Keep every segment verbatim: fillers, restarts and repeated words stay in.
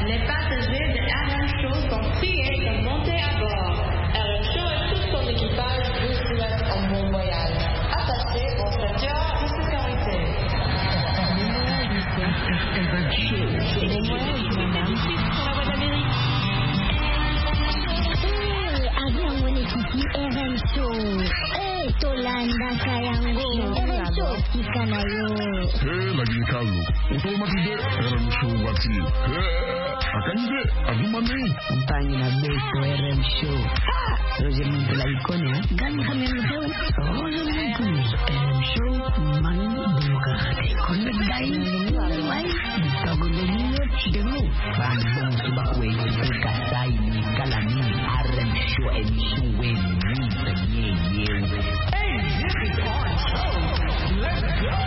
Les passagers de R M Show sont priés de monter à bord. R M Show et tout son équipage vous souhaitent un bon voyage. Attachez vos ceintures de sécurité. R M Show. Bon voyage, madame. Sur la voie d'Amérique. Avion mwenyekiti R M Show. Eh, Tolanda Kayango. R M Show kikana yo. Eh, lakini kazo. Utomatide R M Show wati. Eh, akanje azumane. Mpangi na beso R M Show. Roje muntu la ikone ha. Gani kama msho. Roje muntu. R M Show mani buka. Konde dai. Wai. Togo le niyo chidemo. Ban bon suba kwe. Kasai ni kalani. R M Show emission we ni tanye ye. Hey, this is our show. Let's go.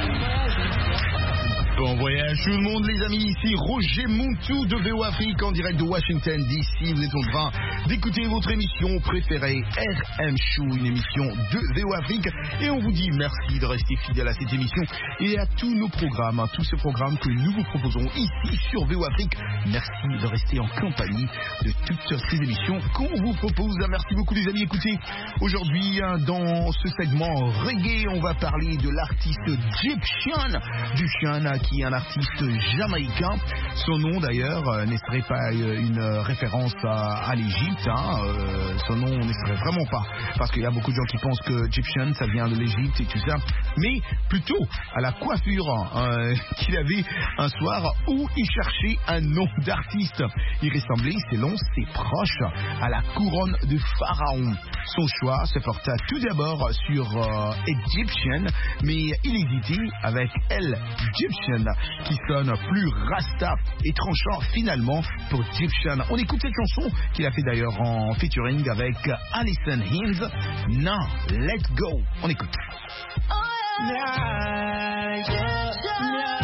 Bon voyage tout le monde les amis, ici Roger Montou de V O Afrique en direct de Washington D C. Vous êtes en train d'écouter votre émission préférée R M Show, une émission de V O Afrique. Et on vous dit merci de rester fidèle à cette émission et à tous nos programmes, tous ces programmes que nous vous proposons ici sur V O Afrique. Merci de rester en compagnie de toutes ces émissions qu'on vous propose. Merci beaucoup les amis. Écoutez, aujourd'hui dans ce segment reggae, on va parler de l'artiste Gyptian, Gyptian qui est un artiste jamaïcain. Son nom d'ailleurs euh, ne serait pas euh, une euh, référence à, à l'Égypte. Hein. Euh, son nom ne serait vraiment pas, parce qu'il y a beaucoup de gens qui pensent que Egyptian ça vient de l'Égypte et tout ça, mais plutôt à la coiffure euh, qu'il avait un soir où il cherchait un nom d'artiste. Il ressemblait, selon ses proches, à la couronne de Pharaon. Son choix se porta tout d'abord sur euh, Egyptian, mais il hésitait avec El Gyptian, qui sonne plus rasta et tranchant finalement pour Gyptian. On écoute cette chanson qu'il a fait d'ailleurs en featuring avec Alison Hinds. Now, let's go. On écoute. Oh, yeah. Yeah, yeah, yeah.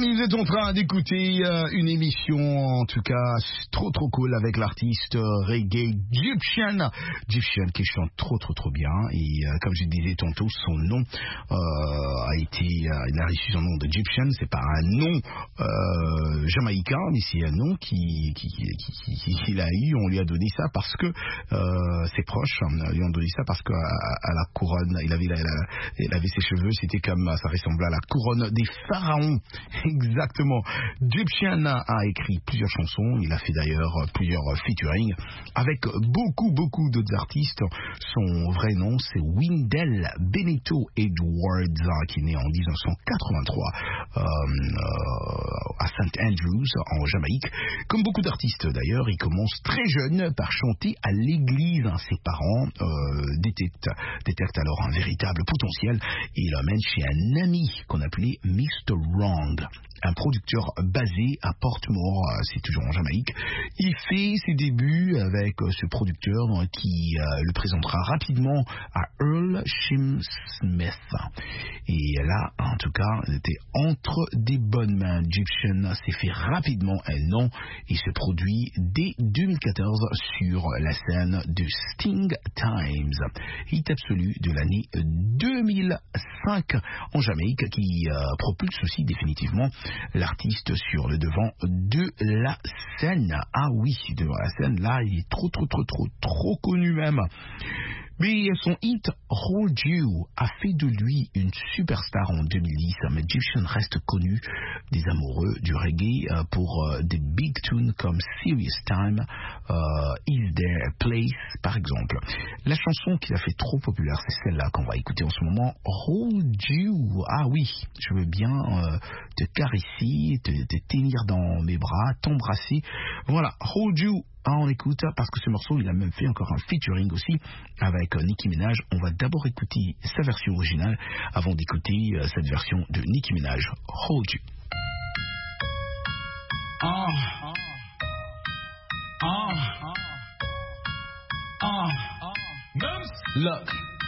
amis, vous êtes en train d'écouter euh, une émission, en tout cas, trop trop cool avec l'artiste euh, reggae Gyptian. Gyptian qui chante trop trop trop bien. Et euh, comme je disais tantôt, son nom euh, a été, euh, il a reçu son nom de Gyptian. C'est pas un nom euh, jamaïcain, mais c'est un nom qui, qui, qui, qui, qui, qu'il a eu. On lui a donné ça parce que euh, ses proches lui ont donné ça parce qu'à à la couronne, il avait, la, la, il avait ses cheveux, c'était comme, ça ressemblait à la couronne des pharaons. Exactement. Gyptian a écrit plusieurs chansons. Il a fait d'ailleurs plusieurs featuring avec beaucoup, beaucoup d'autres artistes. Son vrai nom, c'est Wendell Benito Edwards, qui est né en dix-neuf cent quatre-vingt-trois euh, euh, à Saint Andrews, en Jamaïque. Comme beaucoup d'artistes d'ailleurs, il commence très jeune par chanter à l'église. Ses parents euh, détectent, détectent alors un véritable potentiel et l'emmènent chez un ami qu'on appelait mister Wrong, un producteur basé à Portmore, c'est toujours en Jamaïque. Il fait ses débuts avec ce producteur qui euh, le présentera rapidement à Earl Shim Smith. Et là, en tout cas, il était entre des bonnes mains. Gyptian s'est fait rapidement un nom et se produit dès deux mille quatorze sur la scène de Sting Times, hit absolu de l'année deux mille cinq en Jamaïque, qui euh, propulse aussi définitivement l'artiste sur le devant de la scène. Ah oui, devant la scène, là, il est trop, trop, trop, trop, trop connu même. Mais son hit Hold You a fait de lui une superstar en deux mille dix, mais Gyptian reste connu des amoureux du reggae pour uh, des big tunes comme Serious Time, uh, Is There a Place par exemple. La chanson qui l'a fait trop populaire, c'est celle-là qu'on va écouter en ce moment, Hold You. Ah oui, je veux bien uh, te caresser, te, te tenir dans mes bras, t'embrasser. Voilà, Hold You. Ah, on écoute parce que ce morceau, il a même fait encore un featuring aussi avec euh, Nicki Minaj. On va d'abord écouter sa version originale avant d'écouter euh, cette version de Nicki Minaj. Hold You. Uh, uh, uh, uh. Look.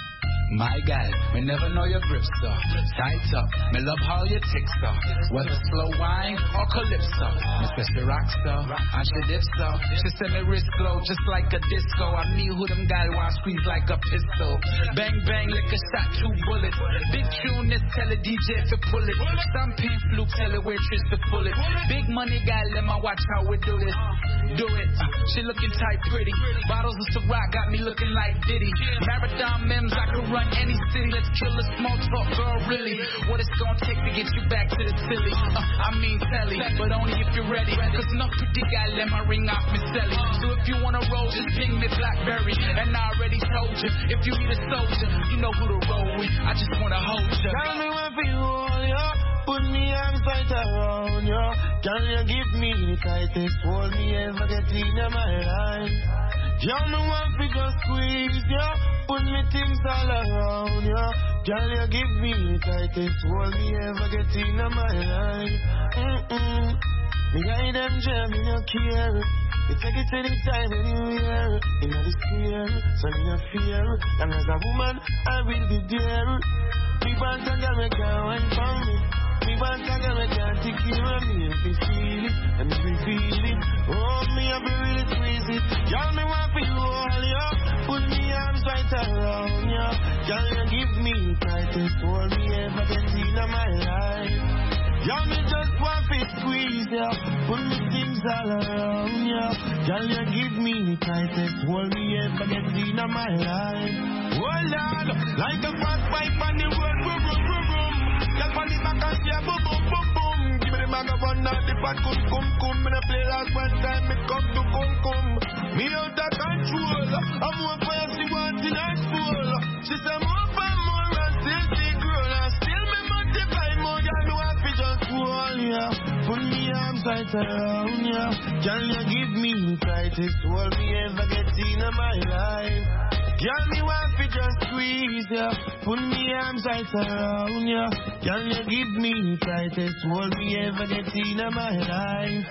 My God, me never know your grip, sir. Tight up, me love how you tick, sir. Whether slow wine or calypso. Me say she rock, sir, and she dip, sir. She say me wrist glow just like a disco. I me who them gal want squeeze like a pistol. Bang, bang, like a shot, two bullets. Big tune, this tell a D J to pull it. Stamping fluke, tell a waitress to pull it. Big money gal, let me watch how we do this. Do it, uh, she looking tight pretty. Bottles of Ciroc got me looking like Diddy. Marathon memes, I could run any city. Let's kill a small talk, girl, really. What it's gonna take to get you back to the silly. uh, I mean telly, but only if you're ready. Cause no pretty guy let my ring off me selly. So if you wanna roll, just ping me Blackberry. And I already told you, if you need a soldier, you know who to roll with. I just wanna hold you. Tell me when you hold ya, put me arms tight around ya. Can you give me the tightest hold me ever get in my life? Tell me when you just squeeze ya, put me things all around ya. Can you give me the tightest hold me ever get in my life? Mm-mm. Me guide them jam in your care. You take it anytime, anywhere. You know the fear, so you no fear. And as a woman, I will be there. Me want a girl, me can't wine for me. Me want a girl, me can't take care of me. If you feel it, and if you feel it, oh, me I be really crazy. Y'all me want for you all, yo. Put me arms right around you. Y'all you give me the tightest hold me ever get in my life. Y'all me just want to squeeze ya, put me things all around ya. Y'all you give me the tightest hold me ever get in my life. Oh Lord, like a fast pipe on the road, boom boom boom boom. Like on the back and yeah, boom boom boom boom. Give me the microphone now, the fat cum cum cum. Me the play last one time, me come to cum cum. Me out of control, I'm more fire she wants in her soul. She say more for more and still she grow and still me multiply more. Y'all know I feel just hold ya, put me arms tight around ya. Can you give me the tightest hold me ever get in my life? Can me want to just squeeze ya, put me arms tight around ya. Can you give me the tightest hold me ever get in my life?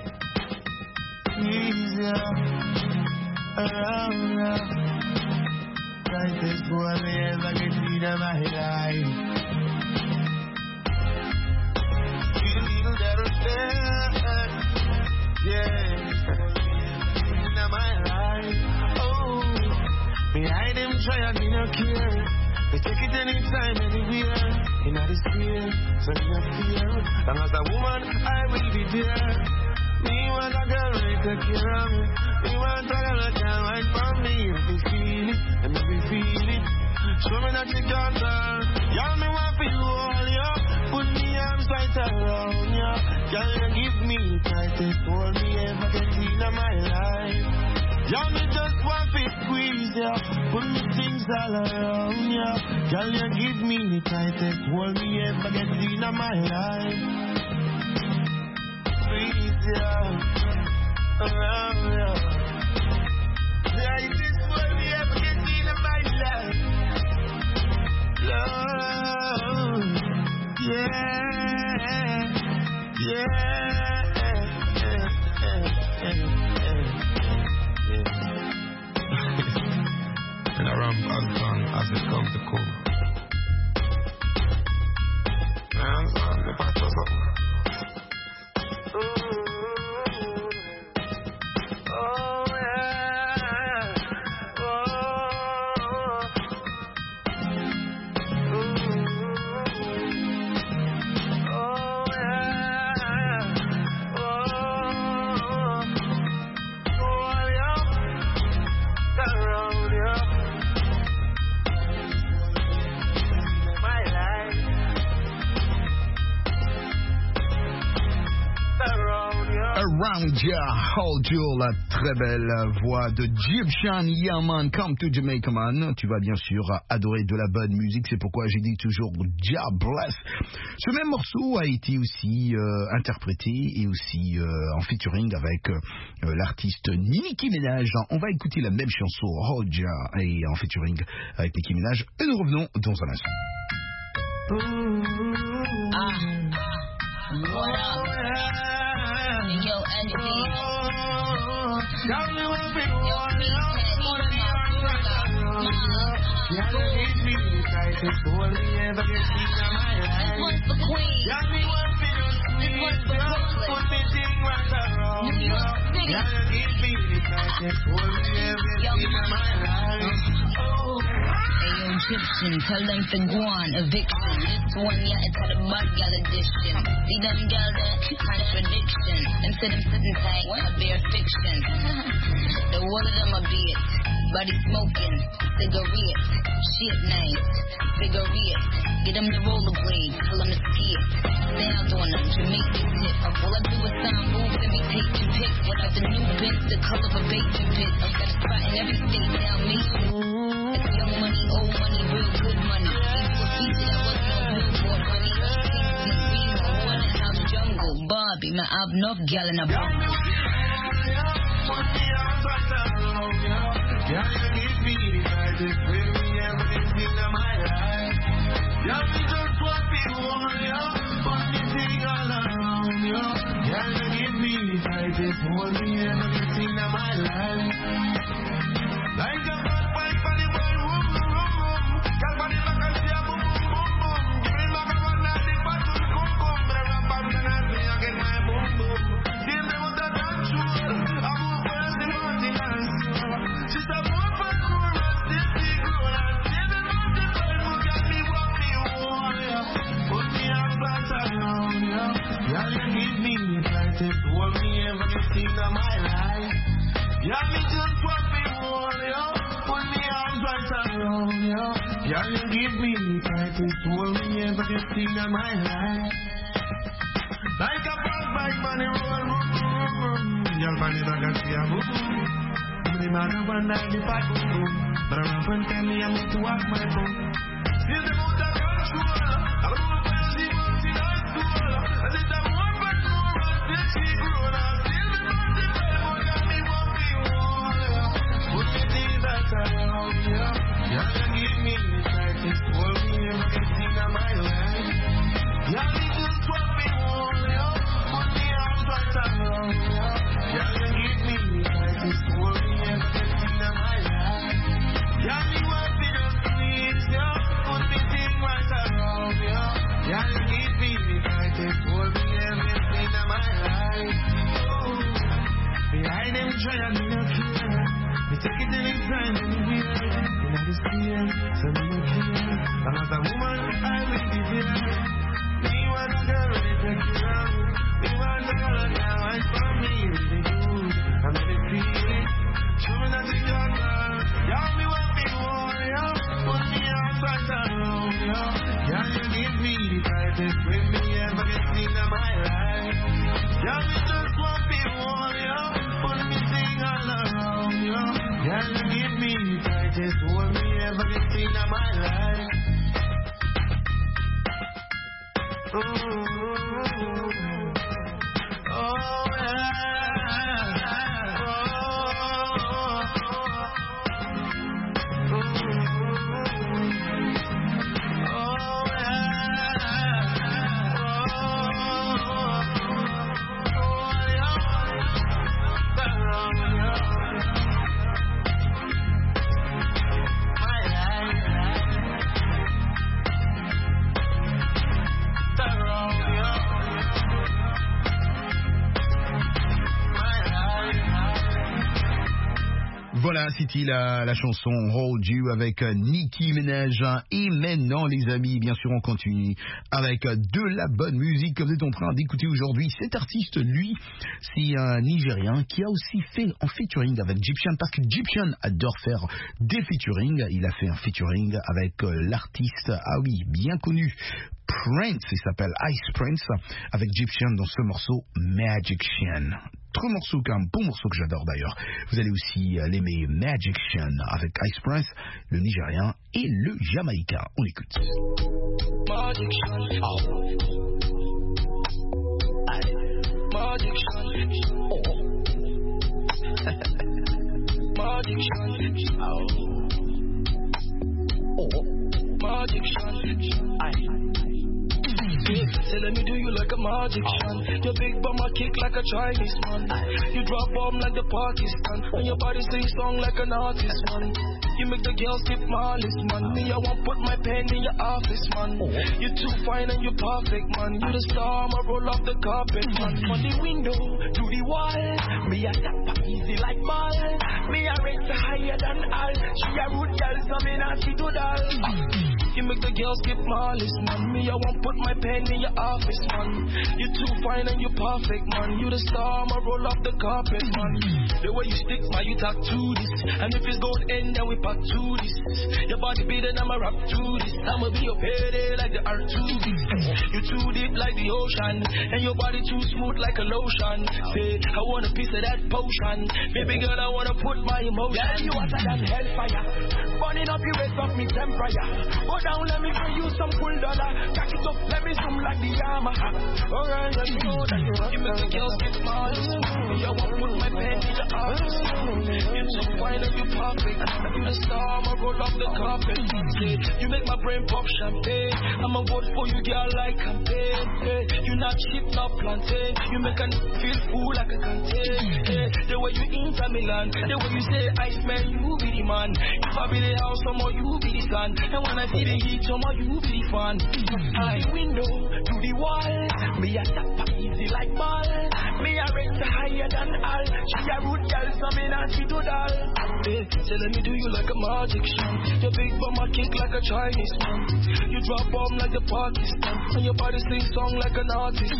Squeeze ya, around ya. Tightest hold me ever get in my life. Feel little try and me no care. Me take it anytime, anywhere. In the sphere, so me no fear. Long as a woman, I will be there. Me want a girl who take care of me. Me want a girl who can wine for me. If me feel it, and me be feel it. Show me that you can turn. Y'all me want for you all, yo. Put me arms right around you. Y'all you give me the tightest hold me ever get in my life. Y'all me just want to squeeze ya. Put me things all around ya. Y'all you give me the tightest hold me ever get in my life. Squeeze ya around ya. Tightest hold me ever get in my life. Love, yeah, yeah, and I run Anton as it comes to cool. And on the back of up. Oh yeah, oh. Around Ya, Hold You, la très belle voix de Egyptian Yaman, Come to Jamaica Man. Tu vas bien sûr adorer de la bonne musique, c'est pourquoi j'ai dit toujours Ja Bless. Ce même morceau a été aussi euh, interprété et aussi euh, en featuring avec euh, l'artiste Nicki Minaj. On va écouter la même chanson, Hold Ya, et en featuring avec Nicki Minaj, et nous revenons dans un instant. Ah, what up? Yo, N D. Yo, me Ted, This one's for Queen. This one's for Brooklyn. New York City. Yo, Egyptian, tell them to go on eviction. This one, yeah, it's got a mud gal edition. See them gal there, contradiction. Them say them sitting tight, a bare fiction. The whole of them a bit, body smoking, cigarette, shit nice, cigarette. Get them the rollerblade, tell them to skip. Sound on them, Jamaican tip. All I do is sound move and be taking pics. Without the new bins, the color of a baby pit. I've got a spot in every state, now me. It's young money, old money, real good money. Ain't for feature, that was no billboard money. Kingston, Beamer, Waterhouse, Jungle, Barbie, man, I've enough gal in a bump. Yeah, you give me the tightest ring everything in my life. Yeah, me just want to hold you, put me thing all around you. Yeah, you give me the tightest hold me everything in my life. Like a bad pipe on the boy, boom, boom, boom. Girl, body back and see a boom, boom, boom, boom. Give me back a one night, the bottle come, come. But I'm back and I see I get my boom, boom. Give me what I done to her. I move first, the mountain and she said, more for more, this big road. And see the mountain boy who got me walking on ya. Put me outside around ya. Yeah, you give me the tightest hold me everything in my life. Yeah, me just want to hold ya. Put me arms right around ya. Yeah, you give me the tightest hold me everything in my life. Like a bad bike on the road, y'all find it like I see a boom. The man who went down the back room, but I run and tell me I need to walk my phone. Here's the mood that control. I don't know where she wants in high school. And it's a one back room until she grown up. Still the mountain boy who got me walking on. Put me things that around you. Yeah, you give me the tightest hold me everything in my life. Yeah, me just want me hold you. Put me arms right around you. Yeah, you give me the tightest hold me everything in my life. Yeah, me want to just squeeze you. Put me thing right around you. Yeah, you give me the tightest hold me everything in my life. Oh, behind them try and me no care. Me take it anytime anywhere. In the fear, so me no care. And as a woman, I will be there. Me want a girl with the take you around. Me want a girl that can wait for me really good. I make me feel it. Show me that you got love. Yeah, me want me warrior. Put me outside around, yo. Yeah, you give me the tightest grip me ever get in my life. Yeah, me just want me warrior. Put me sing all around, yo. Yeah, you give me the tightest hold me ever get in my life. Ooh. Oh, Voilà, c'était la, la chanson Hold You avec Nicki Minaj. Et maintenant, les amis, bien sûr, on continue avec de la bonne musique que vous êtes en train d'écouter aujourd'hui. Cet artiste, lui, c'est un Nigérien qui a aussi fait un featuring avec Gyptian, parce que Gyptian adore faire des featuring. Il a fait un featuring avec l'artiste, ah oui, bien connu, Prince. Il s'appelle Ice Prince, avec Gyptian dans ce morceau Magician. Trois morceaux, un bon morceau que j'adore d'ailleurs. Vous allez aussi l'aimer, Magician, avec Ice Prince, le Nigérien et le Jamaïcain. On écoute. Magician, oh. Magician, oh. Magician, oh. Oh. Magician, aye. Say let me do you like a magic man. Your big bum I kick like a Chinese man. You drop bomb like the Pakistan. And your body sing song like an artist man. You make the girls skip my list man. Me I won't put my pen in your office man. You too fine and you perfect man. You the star, I'ma roll off the carpet man. From the window to the wall, me I tap easy like ball. Me I rate higher than all. She a rude girl, so me not see to doll. You make the girls skip my list man. Me I won't put my pen in your office man. You too fine and you perfect man. You the star, I'ma roll off the carpet man. The way you stick my you talk to this. And if it's gold end then we back to this. Your body beat and I'ma rap to this. I'ma be your payday like the R two. You too deep like the ocean. And your body too smooth like a lotion. Say I want a piece of that potion. Baby girl I wanna put my emotion. Yeah, you hotter than hellfire. Burning up your waist off me temperature. Go down let me show you some cool dollar. Jack it up let me zoom like the Yamaha. Alright let me know that you're you make the girls get mad. I won't put my pen in your arms. You too fine and you perfect. You the star, I'ma roll off the carpet. You make my brain pop champagne. I'ma vote for you, girl, like campaign. You not cheap, not plantain. You make a feel full like a canteen. The way you Inter Milan, the way you say Iceman, you be the man. If I be the house, somehow you be the sun. And when I see the heat, somehow you be the fan. I window to the wall. Me a tap easy like ball. Me a rate higher than all. She a rude girl, so me not see to doll. Hey, say let me do you like a magic show. Your big bum I kick like a Chinese man. You drop bomb like the Pakistan. And your body sing song like an artist.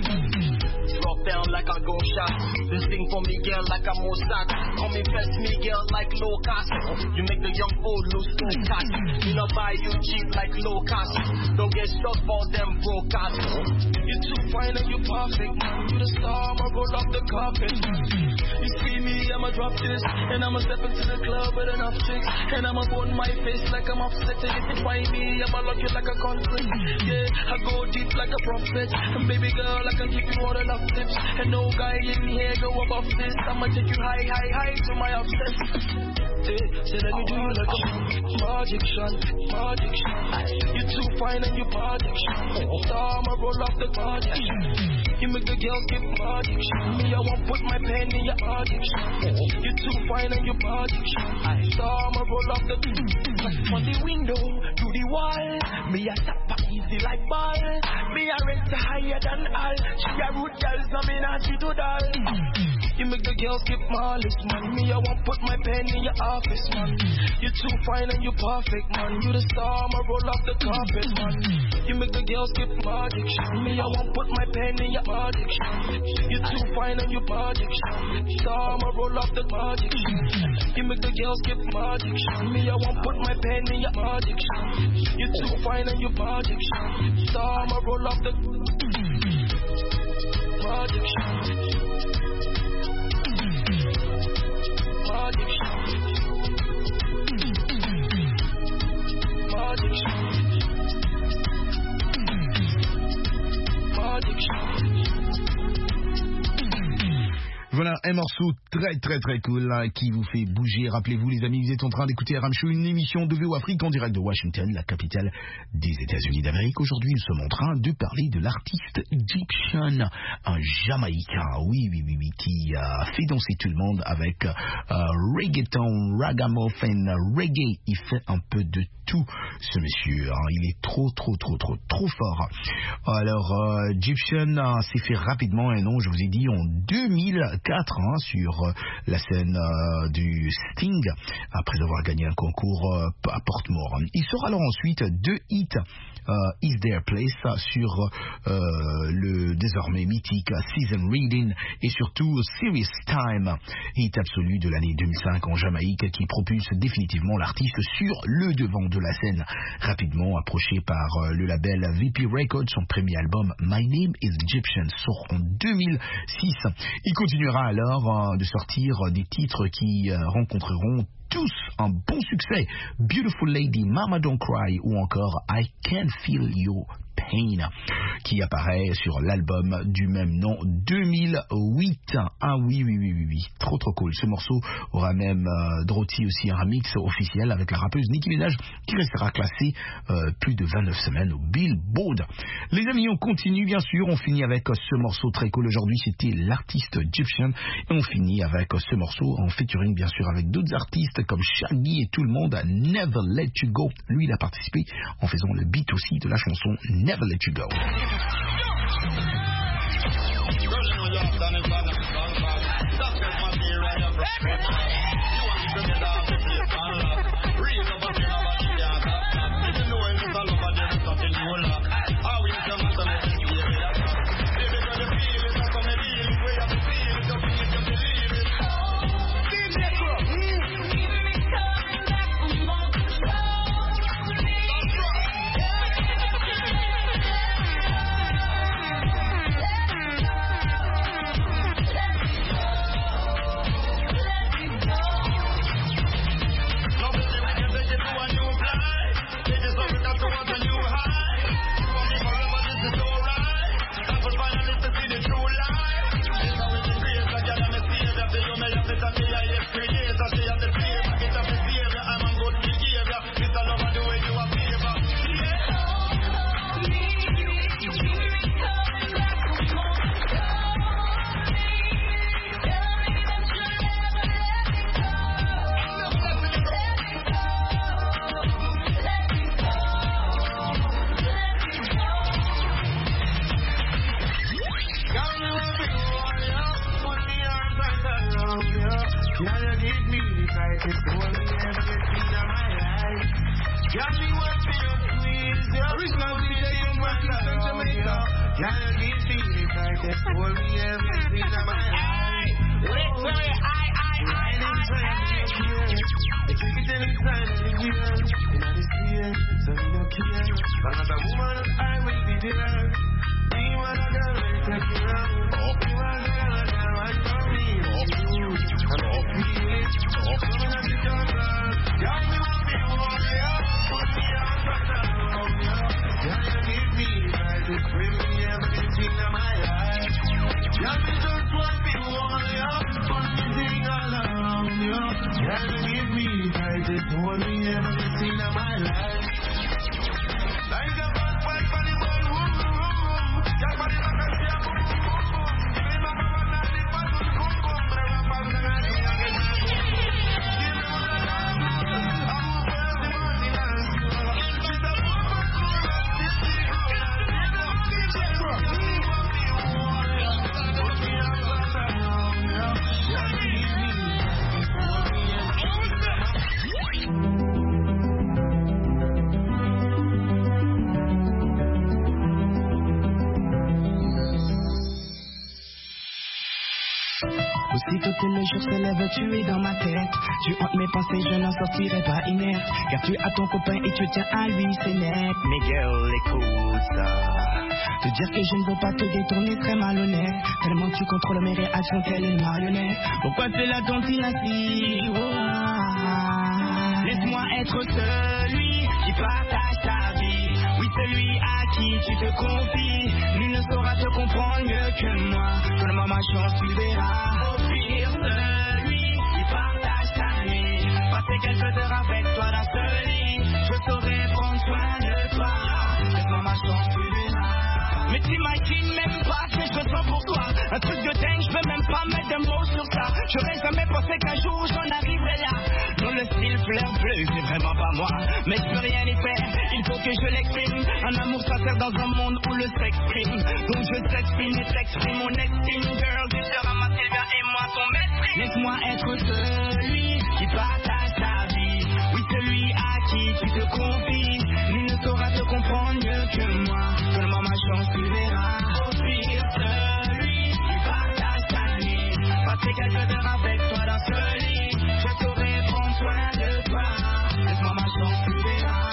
Drop down like a go shot. You sing for me girl like a Mossack. Come invest me girl like low cost. You make the young old lose too cost. You know buy you cheap like low cost. Don't get stuck for them broke ass. You too fine and you perfect man. You the star, I'ma roll off the carpet. You see me, I'ma drop this. And I'ma step into the club with enough chicks. And I'ma bone my face like I'm upset. And if you find me, I'ma lock you like a concrete. Yeah, I go deep like a prophet. And baby girl, I can give you all enough tips. And no guy in here go above this. I'ma take you high, high, high to my obsess. Hey, say let me do you like a magic shot, magic shot. You too fine and you magic shot. Star, I'ma roll off the magic shot. You make the girls get magic shot. Me, I won't put my pen in your magic shot. You too fine and you magic shot. Star, I'ma roll off the from the window to the wall. Me a tap easy like ball. Me a rate higher than all. She a rude girl, so me not see to doll. You make the girls skip my list, man. Me, I won't put my pen in your office, man. You're too fine and you're perfect, man. You the star, I'ma roll off the carpet, man. You make the girls skip my addiction. Me, I won't put my pen in your addiction. You're too fine and you're perfect, star, I'ma roll off the addiction. You make the girls skip my addiction. Me, I won't put my pen in your addiction. You're too fine and you're perfect, star, I'ma roll off the addiction. Voilà un morceau très très très cool hein, qui vous fait bouger. Rappelez-vous les amis, vous êtes en train d'écouter R M Show, une émission de V O Afrique en direct de Washington, la capitale des États-Unis d'Amérique. Aujourd'hui nous sommes en train de parler de l'artiste Gyptian, un Jamaïcain, oui oui oui oui, qui a fait danser tout le monde avec euh, reggaeton, ragamuffin, reggae. Il fait un peu de tout ce monsieur, hein. Il est trop trop trop trop trop fort. Alors euh, Gyptian euh, s'est fait rapidement un nom, je vous ai dit en deux mille quatre hein, sur euh, la scène euh, du Sting après avoir gagné un concours euh, à Portmore. Il sera alors ensuite deux hits, euh, Is There a Place sur euh, le désormais mythique Season Reading et surtout Serious Time, hit absolu de l'année deux mille cinq en Jamaïque qui propulse définitivement l'artiste sur le devant de la scène. Rapidement approché par euh, le label V P Records, son premier album My Name is Gyptian sort en deux mille six. Il continuera alors euh, de sortir des titres qui euh, rencontreront tous un bon succès. Beautiful Lady, Mama Don't Cry ou encore I Can Feel Your Pain qui apparaît sur l'album du même nom deux mille huit. Ah oui oui oui oui oui, trop trop cool. Ce morceau aura même euh, drotti aussi un remix officiel avec la rappeuse Nicki Minaj qui restera classée euh, plus de vingt-neuf semaines au Billboard. Les amis, on continue bien sûr, on finit avec ce morceau très cool aujourd'hui, c'était l'artiste Gyptian et on finit avec ce morceau en featuring bien sûr avec d'autres artistes comme Shaggy et tout le monde, Never Let You Go. Lui il a participé en faisant le beat aussi de la chanson Never Let You Go. Si tout le jour se lève, tu es dans ma tête. Tu hantes mes pensées, je n'en sortirai pas inerte. Car tu as ton copain et tu tiens à lui, c'est net. Mais girl, écoute ça. Te dire que je ne veux pas te détourner serait malhonnête. Tellement tu contrôles mes réactions, telle une marionnette. Pourquoi tu es la tontine ainsi? Oh, ah. Laisse-moi être celui qui partage ta vie. Oui, celui à qui tu te confies. Nul ne saura te comprendre mieux que moi. Donne-moi ma chance, tu verras. Au pire, celui qui partage ta nuit. Passer quelques heures avec toi dans ce lit. Je saurai prendre soin de toi. Laisse-moi ma chance, tu verras. Mais t'imagines même pas ce que je ressens pour toi. Un truc de dingue, je peux même pas mettre de mots sur ça. J'aurais jamais pensé qu'un jour j'en arriverais là. Dans le style fleur bleue, c'est vraiment pas moi. Mais je peux rien y faire, il faut que je l'exprime. Un amour sincère dans un monde où le sexe prime. Donc je t'exprime et t'exprime mon estime. Girl, tu seras ma Sylvia et moi ton maître. Laisse-moi être celui qui partage ta vie. Oui, celui à qui tu te confies. Nul ne saura te comprendre mieux que moi. Donne-moi ma chance, tu verras. Au pire, celui qui partage ta nuit. Passer quelques heures avec toi dans ce lit. Je saurai prendre soin de toi. Laisse-moi ma chance, tu verras.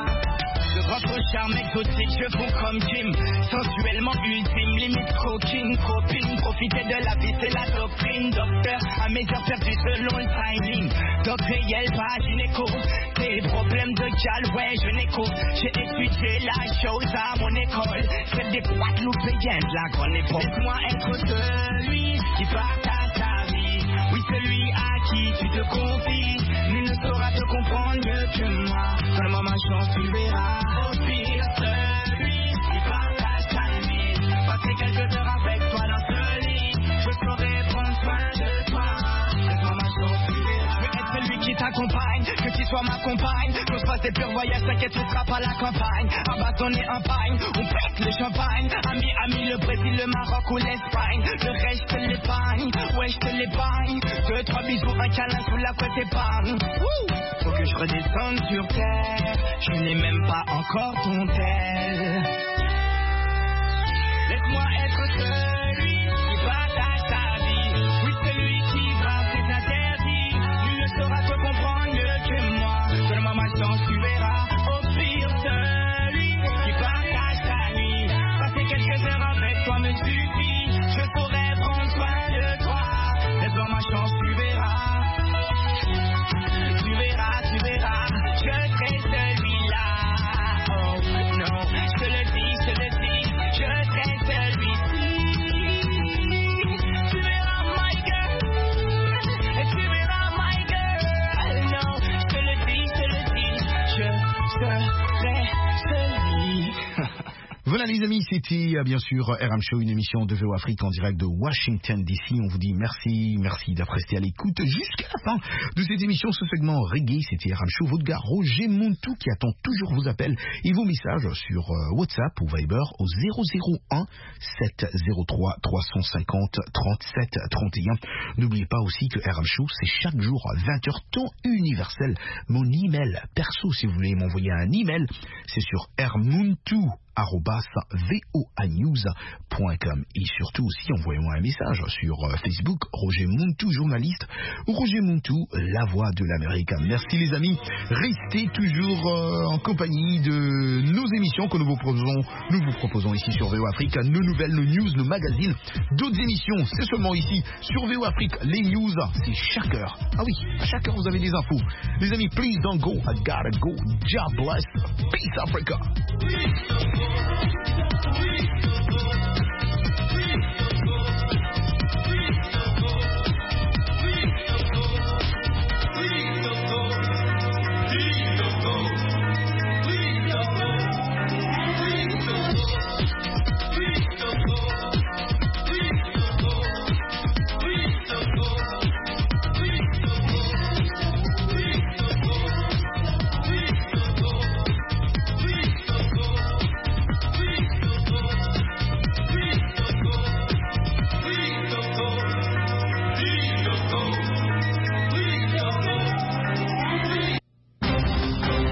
De votre charme exotique, je fonds comme Jim. Sensuellement ultime, limite coquine, copine. Profiter de la vie, c'est la doctrine. Docteur, à mes heures perdues selon le timing. Doc réel, pas gynéco. Tes problèmes de gal, ouais, je n'écoute. J'ai étudié la chose à mon école. C'est des boîtes loupéennes de la grande époque. Laisse-moi être celui qui partage ta vie. Oui, celui à qui tu te confies. Nul ne saura te comprendre mieux que moi. Donne-moi ma chance, tu verras. Au pire, celui qui partage ta nuit. Passer quelques heures avec toi dans ce lit. Je saurai prendre soin de toi. Laisse-moi ma chance, tu verras. Je veux être celui qui t'accompagne, que tu sois ma compagne. Qu'on se fasse des purs voyages, t'inquiète, tu seras pas la campagne. Un bâtonnet, un pagne, on pète le champagne. Ami, ami, le Brésil, le Maroc ou l'Espagne. Le reste, je te l'épargne, ouais, je te l'épargne. Deux, trois bisous, un câlin sous la couette épargne. Faut que je redescende sur terre. Je n'ai même pas encore ton tel. Laisse-moi être celui qui partage ta vie. Oui, celui qui brave tes interdits. Nul ne saura te comprendre mieux que moi. Donne-moi ma chance, tu verras. Au pire, celui qui partage ta nuit. Passer quelques heures avec toi me suffit. Je saurai prendre soin de toi. Laisse-moi ma chance, tu verras. Tu verras, tu verras. Je serai celui-là. Oh non, je te le dis, je te le dis. Je serai celui-ci. Tu verras, my girl. Et tu verras, my girl. Non, je te le dis, je te le dis. Je serai celui. Voilà les amis, c'était bien sûr R M Show, une émission de V O Afrique en direct de Washington D C. On vous dit merci, merci d'être resté à l'écoute jusqu'à la fin de cette émission. Ce segment reggae, c'était R M Show, votre gars Roger Muntu qui attend toujours vos appels et vos messages sur WhatsApp ou Viber au zéro zéro un sept zéro trois trois cent cinquante trente-sept trente et un. N'oubliez pas aussi que R M Show, c'est chaque jour à vingt heures temps universel. Mon email perso, si vous voulez m'envoyer un email, c'est sur rmuntu arobase voanews point com. Et surtout aussi, envoyez-moi un message sur Facebook, Roger Muntu, journaliste, ou Roger Muntu, la voix de l'Amérique. Merci les amis. Restez toujours euh, en compagnie de nos émissions que nous vous proposons, nous vous proposons ici sur V O Afrique, nos nouvelles, nos news, nos magazines, d'autres émissions. C'est seulement ici, sur V O Afrique, les news, c'est chaque heure. Ah oui, à chaque heure vous avez des infos. Les amis, please don't go, I gotta go. God bless. Peace Africa. Please don't go.